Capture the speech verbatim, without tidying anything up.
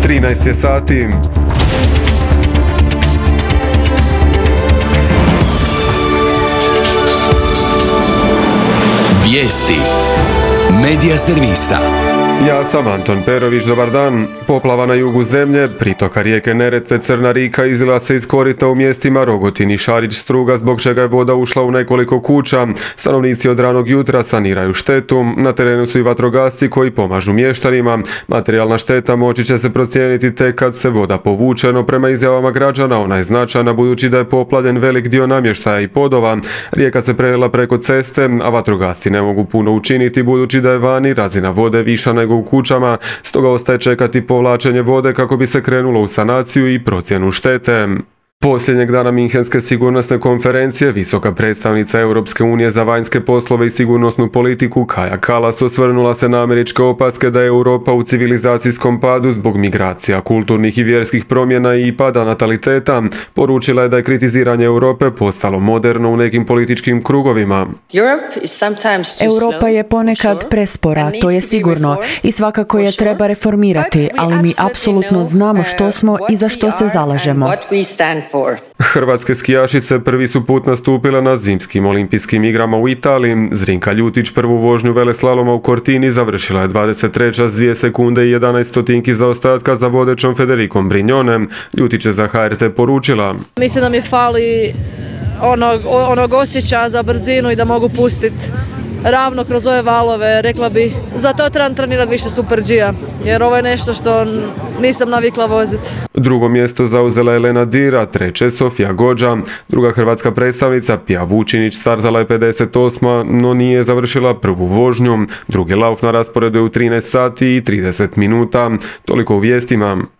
trinaest je sati. Vijesti Medija servisa. Ja sam Anton Perović, dobar dan. Poplava na jugu zemlje, pritoka rijeke Neretve Crna Rika izlila se iz korita u mjestima Rogotin i Šarić Struga, zbog čega je voda ušla u nekoliko kuća. Stanovnici od ranog jutra saniraju štetu, na terenu su i vatrogasci koji pomažu mještanima. Materijalna šteta moći će se procijeniti tek kad se voda povuče, no prema izjavama građana ona je značajna budući da je poplavljen velik dio namještaja i podova. Rijeka se prelila preko ceste, a vatrogasci ne mogu puno učiniti budući da je vani razina vode viša nego u kućama, stoga ostaje čekati povlačenje vode kako bi se krenulo u sanaciju i procjenu štete. Posljednjeg dana Minhenske sigurnosne konferencije visoka predstavnica Europske unije za vanjske poslove i sigurnosnu politiku Kaja Kallas osvrnula se na američke opaske da je Europa u civilizacijskom padu zbog migracija, kulturnih i vjerskih promjena i pada nataliteta. Poručila je da je kritiziranje Europe postalo moderno u nekim političkim krugovima. Europa je ponekad prespora, to je sigurno, i svakako je treba reformirati, ali mi apsolutno znamo što smo i za što se zalažemo. Hrvatske skijašice prvi su put nastupile na zimskim olimpijskim igrama u Italiji. Zrinka Ljutić prvu vožnju veleslaloma u Cortini završila je dvadeset treća s dvije sekunde i jedanaest stotinki zaostatka za vodećom Federikom Brignonem. Ljutić je za H R T poručila: Mislim da mi fali onog, onog osjećaja za brzinu i da mogu pustiti ravno kroz ove valove, rekla bi. Za to trebam trenirati više Super G-a, jer ovo je nešto što nisam navikla voziti. Drugo mjesto zauzela je Lena Dira, treće Sofija Gođa. Druga hrvatska predstavnica Pija Vučinić startala je pedeset osma, no nije završila prvu vožnju. Drugi lauf na rasporedu je u trinaest sati i trideset minuta. Toliko u vijestima.